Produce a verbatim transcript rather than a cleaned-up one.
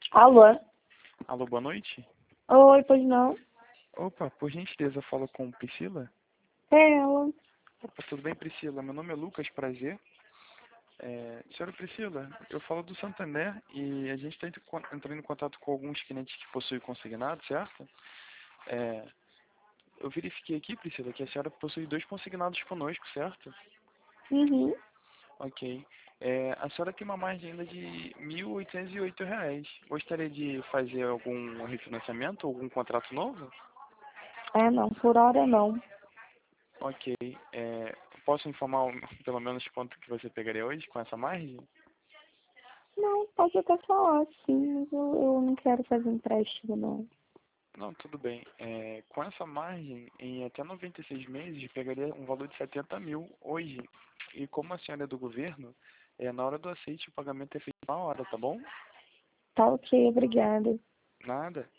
Alô? Alô, boa noite. Oi, pois não? Opa, por gentileza, fala com Priscila. É ela. Opa, tudo bem, Priscila? Meu nome é Lucas, prazer. É, senhora Priscila, eu falo do Santander e a gente está entrando em contato com alguns clientes que possuem consignado, certo? É, eu verifiquei aqui, Priscila, que a senhora possui dois consignados conosco, certo? Uhum. Ok. É, a senhora tem uma margem ainda de mil oitocentos e oito reais. Gostaria de fazer algum refinanciamento, algum contrato novo? É, não, por hora não. Ok. É, posso informar um- pelo menos quanto que você pegaria hoje com essa margem? Não, pode até falar, sim, mas eu, eu não quero fazer empréstimo, não. Não, tudo bem. É, com essa margem, em até noventa e seis meses, pegaria um valor de setenta mil hoje. E como a senhora é do governo, é, na hora do aceite o pagamento é feito na hora, tá bom? Tá ok, obrigada. Nada.